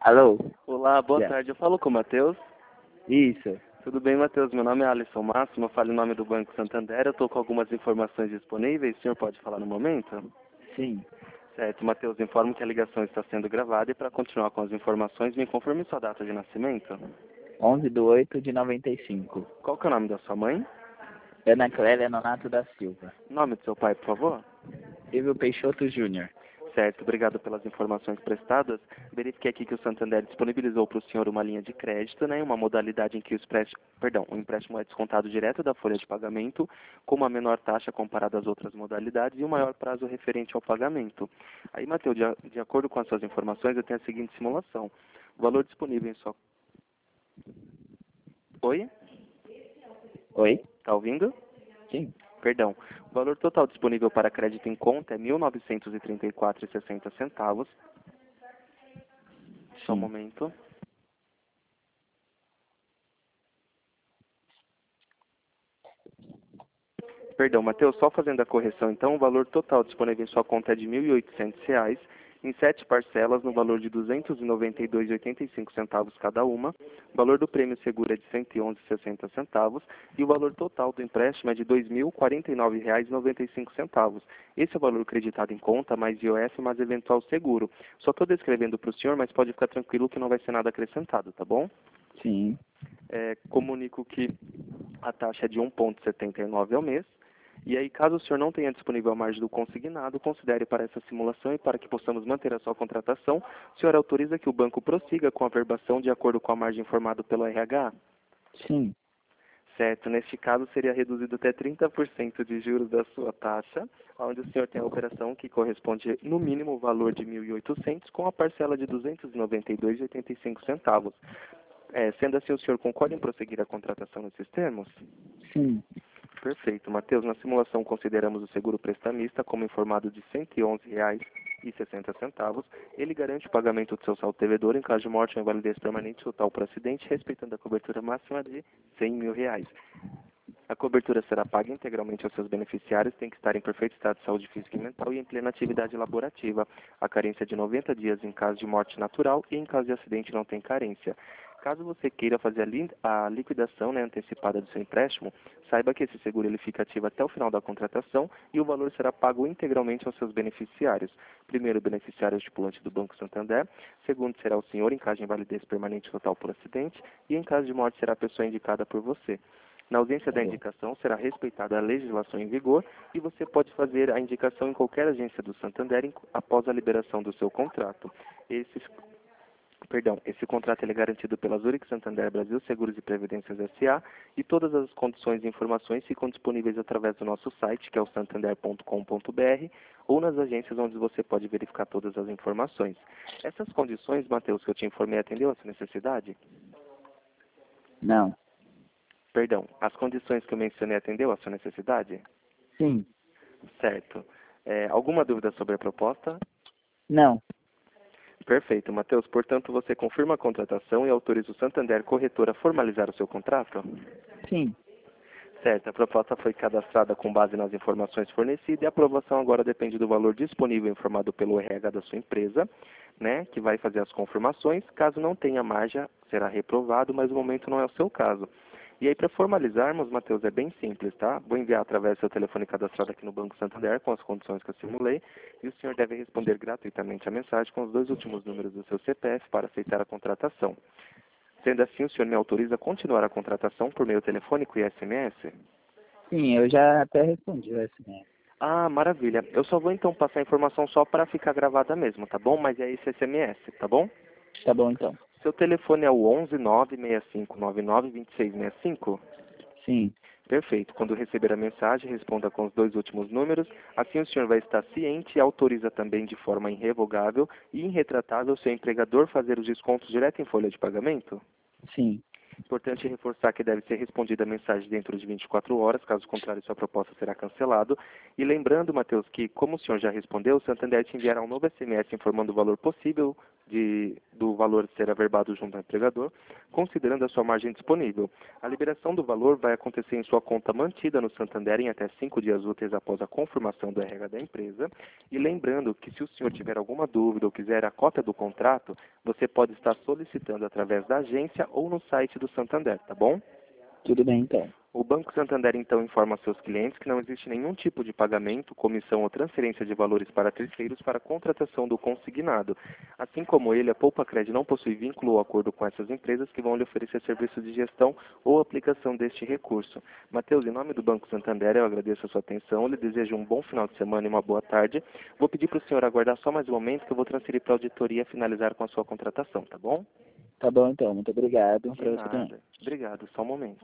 Alô? Olá, boa Já. tarde. Eu falo com o Matheus. Isso. Tudo bem, Matheus? Meu nome é Alisson Máximo, eu falo em nome do Banco Santander. Eu estou com algumas informações disponíveis. O senhor pode falar no momento? Sim. Certo, Matheus, informo que a ligação está sendo gravada e para continuar com as informações, me confirme sua data de nascimento. 11/8/95. Qual que é o nome da sua mãe? Ana Clélia Nonato da Silva. Nome do seu pai, por favor? Silvio Peixoto Júnior. Certo, obrigado pelas informações prestadas. Verifiquei aqui que o Santander disponibilizou para o senhor uma linha de crédito, né, uma modalidade em que o empréstimo é descontado direto da folha de pagamento, com uma menor taxa comparada às outras modalidades e um maior prazo referente ao pagamento. Aí, Matheus, de acordo com as suas informações, eu tenho a seguinte simulação. O valor disponível em sua... Oi? Oi? Está ouvindo? Sim. Perdão. O valor total disponível para crédito em conta é R$ 1.934,60. Só um Sim. momento. Perdão, Matheus, só fazendo a correção, então, o valor total disponível em sua conta é de R$ 1.800, em 7 parcelas, no valor de R$ 292,85 cada uma. O valor do prêmio seguro é de R$ 111,60 e o valor total do empréstimo é de R$ 2.049,95. Esse é o valor creditado em conta, mais IOF, mais eventual seguro. Só estou descrevendo para o senhor, mas pode ficar tranquilo que não vai ser nada acrescentado, tá bom? Sim. Comunico que a taxa é de 1,79 ao mês. E aí, caso o senhor não tenha disponível a margem do consignado, considere para essa simulação e para que possamos manter a sua contratação, o senhor autoriza que o banco prossiga com a verbação de acordo com a margem informada pelo RH? Sim. Certo. Neste caso, seria reduzido até 30% de juros da sua taxa, onde o senhor tem a operação que corresponde no mínimo o valor de 1.800 com a parcela de R$ 292,85. Sendo assim, o senhor concorda em prosseguir a contratação nesses termos? Sim. Perfeito. Matheus, na simulação consideramos o seguro prestamista como informado de R$ 111,60. Ele garante o pagamento do seu saldo devedor em caso de morte ou invalidez permanente total por acidente, respeitando a cobertura máxima de R$ 100 mil. A cobertura será paga integralmente aos seus beneficiários, tem que estar em perfeito estado de saúde física e mental e em plena atividade laborativa. A carência é de 90 dias em caso de morte natural e em caso de acidente não tem carência. Caso você queira fazer a liquidação, né, antecipada do seu empréstimo, saiba que esse seguro ele fica ativo até o final da contratação e o valor será pago integralmente aos seus beneficiários. Primeiro, o beneficiário estipulante do Banco Santander. Segundo, será o senhor em caso de invalidez permanente total por acidente. E em caso de morte, será a pessoa indicada por você. Na ausência da indicação, será respeitada a legislação em vigor e você pode fazer a indicação em qualquer agência do Santander após a liberação do seu contrato. Esse contrato ele é garantido pela Zurich Santander Brasil Seguros e Previdências S.A. e todas as condições e informações ficam disponíveis através do nosso site, que é o santander.com.br, ou nas agências onde você pode verificar todas as informações. Essas condições, Matheus, que eu te informei, atendeu a sua necessidade? Não. Perdão, as condições que eu mencionei atendeu a sua necessidade? Sim. Certo. Alguma dúvida sobre a proposta? Não. Perfeito, Matheus. Portanto, você confirma a contratação e autoriza o Santander Corretor a formalizar o seu contrato? Sim. Certo. A proposta foi cadastrada com base nas informações fornecidas e a aprovação agora depende do valor disponível informado pelo RH da sua empresa, né, que vai fazer as confirmações. Caso não tenha margem, será reprovado, mas no momento não é o seu caso. E aí, para formalizarmos, Matheus, é bem simples, tá? Vou enviar através do seu telefone cadastrado aqui no Banco Santander com as condições que eu simulei e o senhor deve responder gratuitamente a mensagem com os 2 últimos números do seu CPF para aceitar a contratação. Sendo assim, o senhor me autoriza a continuar a contratação por meio telefônico e SMS? Sim, eu já até respondi o SMS. Ah, maravilha. Eu só vou então passar a informação só para ficar gravada mesmo, tá bom? Mas é esse SMS, tá bom? Tá bom, então. Seu telefone é o 11 96599 2665? Sim. Perfeito. Quando receber a mensagem, responda com os 2 últimos números. Assim o senhor vai estar ciente e autoriza também de forma irrevogável e irretratável seu empregador fazer os descontos direto em folha de pagamento? Sim. Importante reforçar que deve ser respondida a mensagem dentro de 24 horas, caso contrário sua proposta será cancelada. E lembrando, Matheus, que como o senhor já respondeu, o Santander te enviará um novo SMS informando o valor possível do valor ser averbado junto ao empregador, considerando a sua margem disponível. A liberação do valor vai acontecer em sua conta mantida no Santander em até 5 dias úteis após a confirmação do RH da empresa. E lembrando que se o senhor tiver alguma dúvida ou quiser a cópia do contrato, você pode estar solicitando através da agência ou no site do Santander, tá bom? Tudo bem, então. O Banco Santander, então, informa aos seus clientes que não existe nenhum tipo de pagamento, comissão ou transferência de valores para terceiros para a contratação do consignado. Assim como ele, a Poupacred não possui vínculo ou acordo com essas empresas que vão lhe oferecer serviços de gestão ou aplicação deste recurso. Matheus, em nome do Banco Santander, eu agradeço a sua atenção, lhe desejo um bom final de semana e uma boa tarde. Vou pedir para o senhor aguardar só mais um momento que eu vou transferir para a auditoria finalizar com a sua contratação, tá bom? Tá bom, então. Muito obrigado. De Para você também. nada. Obrigado, só um momento.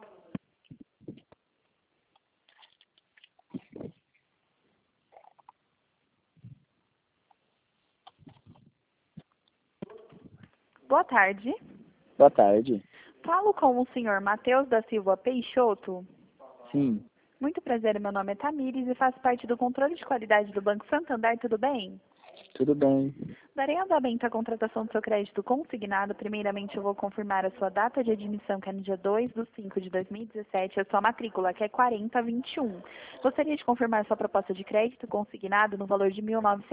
Boa tarde. Boa tarde. Falo com o senhor Matheus da Silva Peixoto. Sim, Muito prazer, meu nome é Tamires e faço parte do controle de qualidade do Banco Santander, tudo bem? tudo bem. Darei andamento à contratação do seu crédito consignado. Primeiramente, eu vou confirmar a sua data de admissão, que é no dia 2/5/2017, e a sua matrícula, que é 4021. Gostaria de confirmar sua proposta de crédito consignado no valor de R$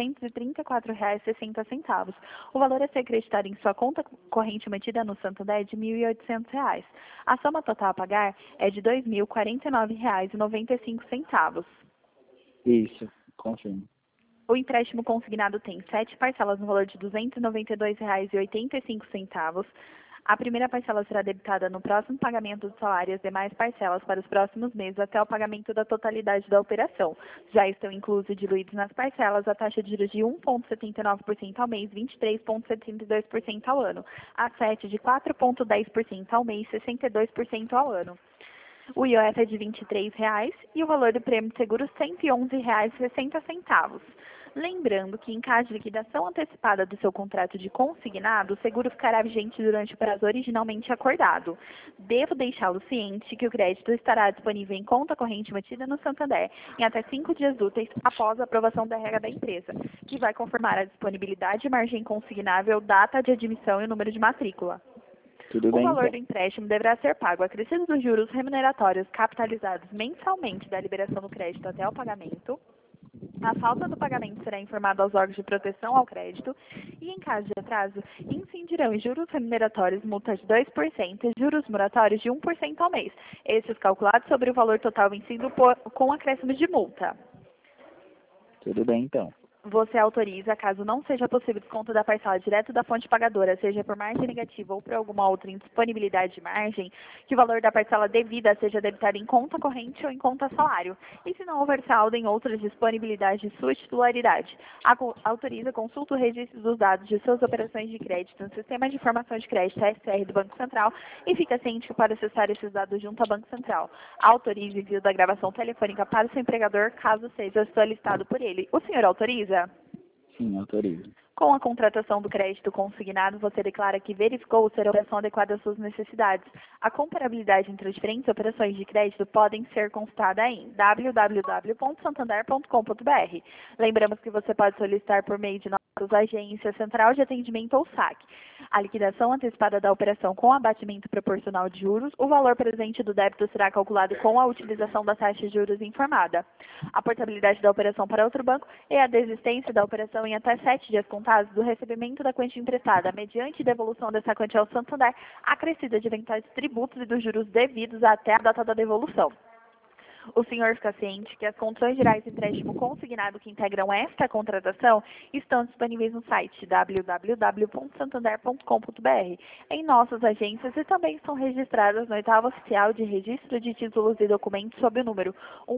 1.934,60. O valor a ser acreditado em sua conta corrente mantida no Santander é de R$ 1.800. A soma total a pagar é de R$ 2.049,95. Isso, confirmo. O empréstimo consignado tem 7 parcelas no valor de R$ 292,85. A primeira parcela será debitada no próximo pagamento do salário e as demais parcelas para os próximos meses até o pagamento da totalidade da operação. Já estão inclusos e diluídos nas parcelas a taxa de juros de 1,79% ao mês, 23,72% ao ano, a 7 de 4,10% ao mês, 62% ao ano. O IOF é de R$ 23,00 e o valor do prêmio de seguro R$ 111,60. Lembrando que, em caso de liquidação antecipada do seu contrato de consignado, o seguro ficará vigente durante o prazo originalmente acordado. Devo deixá-lo ciente que o crédito estará disponível em conta corrente mantida no Santander em até 5 dias úteis após a aprovação da regra da empresa, que vai confirmar a disponibilidade, margem consignável, data de admissão e o número de matrícula. Tudo O bem, valor do então. empréstimo deverá ser pago acrescidos dos juros remuneratórios capitalizados mensalmente da liberação do crédito até o pagamento. A falta do pagamento será informada aos órgãos de proteção ao crédito e, em caso de atraso, incidirão em juros remuneratórios, multa de 2% e juros moratórios de 1% ao mês, esses calculados sobre o valor total vencido com acréscimo de multa. Tudo bem, então. Você autoriza, caso não seja possível desconto da parcela direto da fonte pagadora, seja por margem negativa ou por alguma outra indisponibilidade de margem, que o valor da parcela devida seja debitado em conta corrente ou em conta salário, e se não houver saldo em outras disponibilidades de sua titularidade. Autoriza, consulta o registro dos dados de suas operações de crédito no Sistema de Informação de Crédito, SR, do Banco Central, e fica ciente que pode acessar esses dados junto ao Banco Central. Autoriza o envio da gravação telefônica para o seu empregador, caso seja solicitado por ele. O senhor autoriza? Sim, autorizo. Com a contratação do crédito consignado, você declara que verificou ser a operação adequada às suas necessidades. A comparabilidade entre as diferentes operações de crédito podem ser consultada em www.santander.com.br. Lembramos que você pode solicitar por meio de nossas agências, central de atendimento ou SAC. A liquidação antecipada da operação com abatimento proporcional de juros, o valor presente do débito será calculado com a utilização da taxa de juros informada. A portabilidade da operação para outro banco é a desistência da operação em até 7 dias contados do recebimento da quantia emprestada, mediante devolução dessa quantia ao Santander, acrescida de eventuais tributos e dos juros devidos até a data da devolução. O senhor fica ciente que as condições gerais de empréstimo consignado que integram esta contratação estão disponíveis no site www.santander.com.br, em nossas agências e também estão registradas no oitavo oficial de registro de títulos e documentos sob o número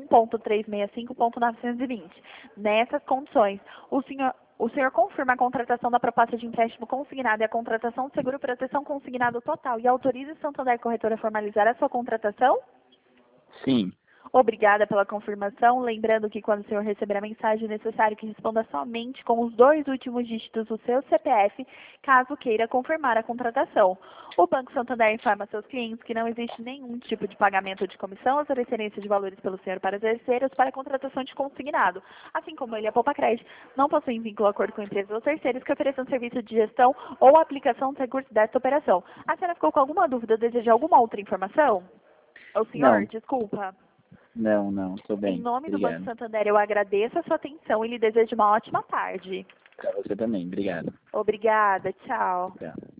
1.365.920. Nessas condições, o senhor confirma a contratação da proposta de empréstimo consignado e a contratação de seguro proteção consignado total e autoriza o Santander Corretora a formalizar a sua contratação? Sim. Obrigada pela confirmação. Lembrando que quando o senhor receber a mensagem, é necessário que responda somente com os 2 últimos dígitos do seu CPF, caso queira confirmar a contratação. O Banco Santander informa a seus clientes que não existe nenhum tipo de pagamento de comissão ou transferência de valores pelo senhor para terceiros para a contratação de consignado. Assim como ele e a Poupa Crédito não possuem vínculo ou acordo com empresas ou terceiros que ofereçam serviço de gestão ou aplicação de recursos desta operação. A senhora ficou com alguma dúvida ou deseja alguma outra informação? O senhor, Não. desculpa. Não, tô bem. Em nome do Obrigado. Banco Santander, eu agradeço a sua atenção e lhe desejo uma ótima tarde. Pra você também, obrigado. Obrigada, tchau. Tchau.